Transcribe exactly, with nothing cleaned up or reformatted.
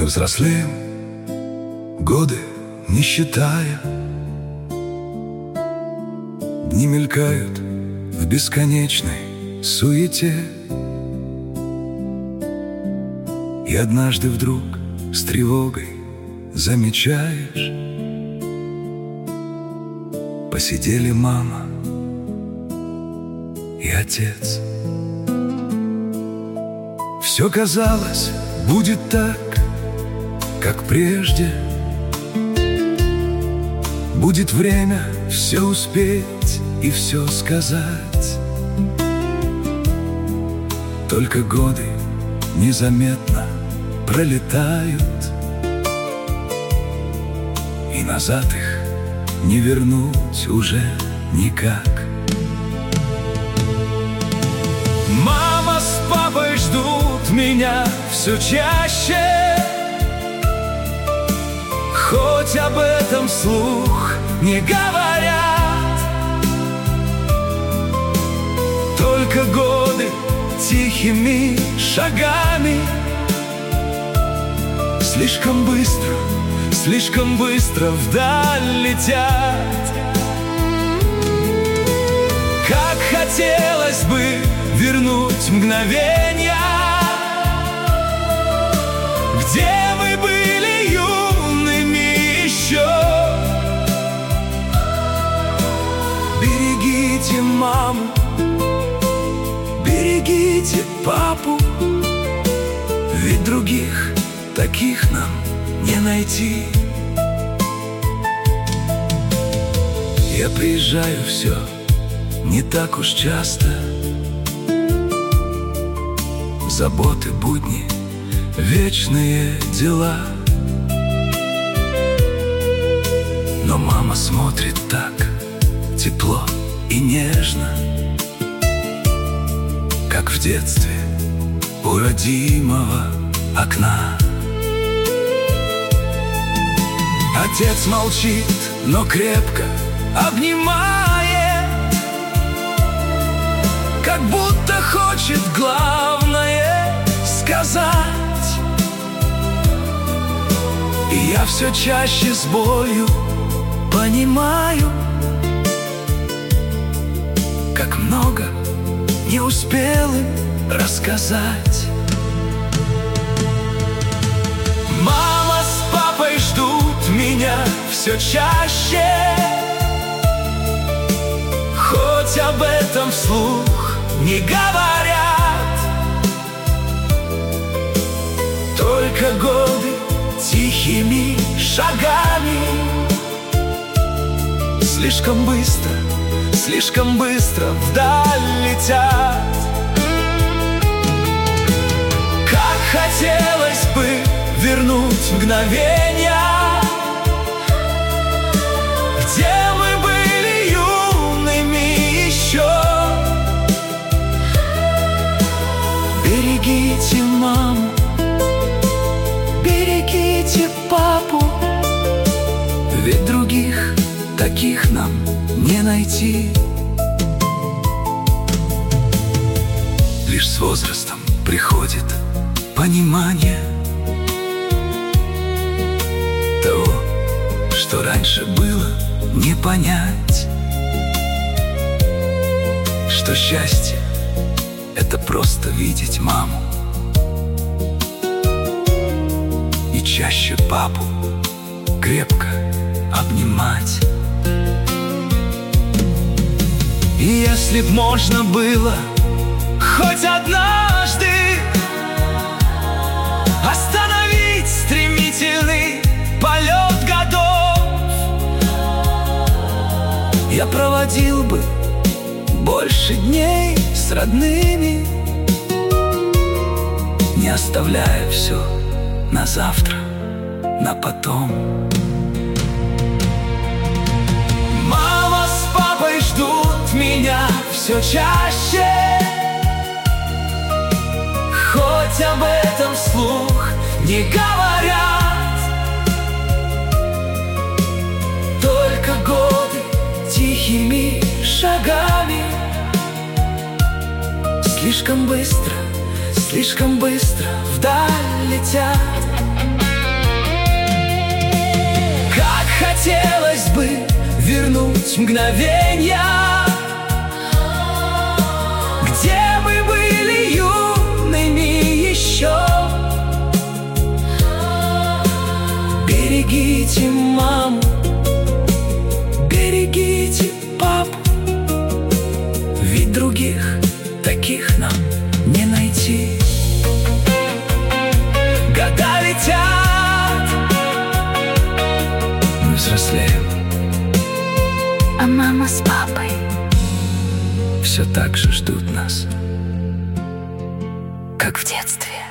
взрослеем, годы не считая. Дни мелькают в бесконечной суете. И однажды вдруг с тревогой замечаешь: посидели мама и отец. Все казалось, будет так, как прежде. Будет время все успеть и все сказать. Только годы незаметно пролетают, и назад их не вернуть уже никак. Мама с папой ждут меня все чаще, хоть об этом вслух не говорят. Только годы тихими шагами слишком быстро, слишком быстро вдаль летят. Как хотелось бы вернуть мгновенья, где мы были юными еще. Берегите маму, берегите папу, ведь других таких нам не найти. Я приезжаю все не так уж часто. Заботы, будни, вечные дела. Но мама смотрит так тепло и нежно, как в детстве у родимого окна. Отец молчит, но крепко обнимает, как будто хочет главное сказать. И я все чаще с болью понимаю, как много не успел им рассказать. Мама с папой ждут меня все чаще, хоть об этом вслух не говорят. Только годы тихими шагами слишком быстро, слишком быстро вдаль летят. Как хотелось бы вернуть мгновенья, где мы были юными еще. Берегите маму, берегите папу, ведь других таких нам не найти. Лишь с возрастом приходит понимание того, что раньше было не понять, что счастье — это просто видеть маму и чаще папу крепко обнимать. И если б можно было хоть однажды остановить стремительный полет годов, я проводил бы больше дней с родными, не оставляя все на завтра, на потом. Мама с папой ждут меня все чаще, хоть об этом вслух не говорят. Только годы тихими шагами слишком быстро, слишком быстро вдаль летят. Хотелось бы вернуть мгновенья, где мы были юными еще. Берегите маму, берегите папу, ведь других таких нам не найти. Года летят, мы взрослеем, а мама с папой все так же ждут нас, как в детстве.